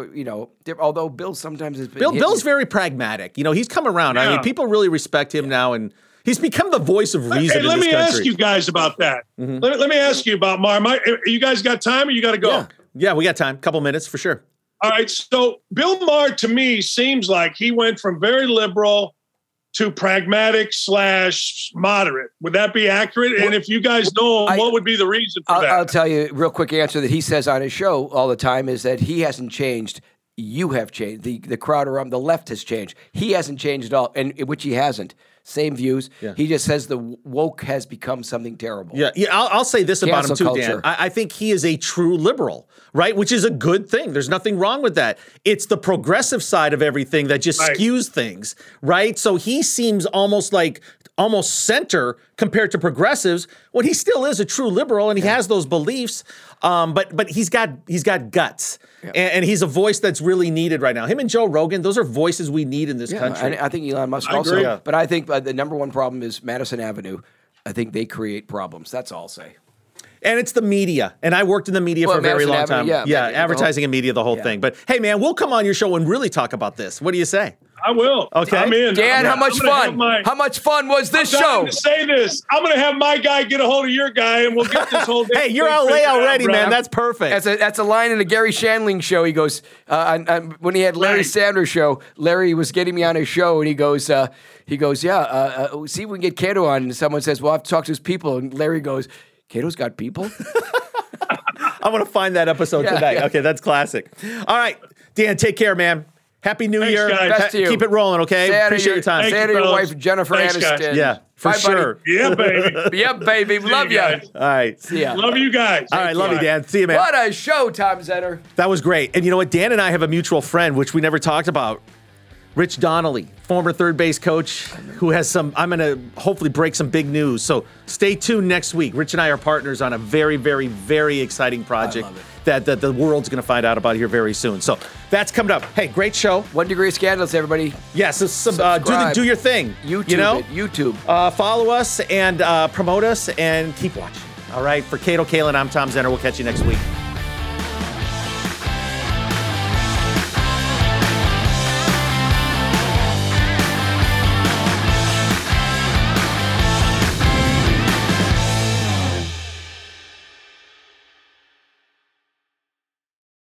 although Bill sometimes has been Bill's very pragmatic. He's come around. Yeah. I mean, people really respect him now, and he's become the voice of reason in this country. Let me ask you guys about that. Mm-hmm. Let me ask you about Maher. You guys got time or you got to go? Yeah, we got time. Couple minutes for sure. All right. So Bill Maher, to me, seems like he went from very liberal to pragmatic / moderate. Would that be accurate? And if you guys know him, what would be the reason for that? I'll tell you a real quick answer that he says on his show all the time is that he hasn't changed. You have changed. The crowd around the left has changed. He hasn't changed at all, and which he hasn't. Same views. Yeah. He just says the woke has become something terrible. Yeah. I'll say this about him too, culture. Dan. I think he is a true liberal, right? Which is a good thing. There's nothing wrong with that. It's the progressive side of everything that just skews things, right? So he seems almost center compared to progressives when he still is a true liberal and he has those beliefs. But he's got guts. Yeah. And he's a voice that's really needed right now. Him and Joe Rogan, those are voices we need in this country. I think Elon Musk also. Yeah. But I think the number one problem is Madison Avenue. I think they create problems. That's all I'll say. And it's the media. And I worked in the media for a very long time. Yeah, advertising and media, the whole thing. But hey, man, we'll come on your show and really talk about this. What do you say? I will. Okay. I'm in. Dan, how much fun? How much fun was this show? To say this, I'm going to have my guy get a hold of your guy, and we'll get this whole thing. Hey, you're LA already, man. That's perfect. That's a line in the Gary Shandling show. He goes, when he had Larry Sanders show, Larry was getting me on his show, and he goes, see if we can get Cato on. And someone says, well, I have to talk to his people. And Larry goes, Cato's got people? I'm going to find that episode tonight. Yeah. Okay, that's classic. All right, Dan, take care, man. Happy New Year. Best to you. Keep it rolling, okay? Appreciate your time. Say to your wife, Jennifer Aniston. Yeah, for sure. Buddy. Yeah, baby. Yeah, baby. Love you. All right. See ya. Love you guys. All right, love you, Dan. See you, man. What a show, Tom Zenner. That was great. And you know what? Dan and I have a mutual friend, which we never talked about. Rich Donnelly, former third base coach, who has I'm going to hopefully break some big news. So stay tuned next week. Rich and I are partners on a very, very, very exciting project that the world's going to find out about here very soon. So that's coming up. Hey, great show. 1 Degree Scandalous, everybody. Yes, do your thing. YouTube, you know? YouTube. Follow us and promote us and keep watching. All right, for Cato Kalin, I'm Tom Zenner. We'll catch you next week.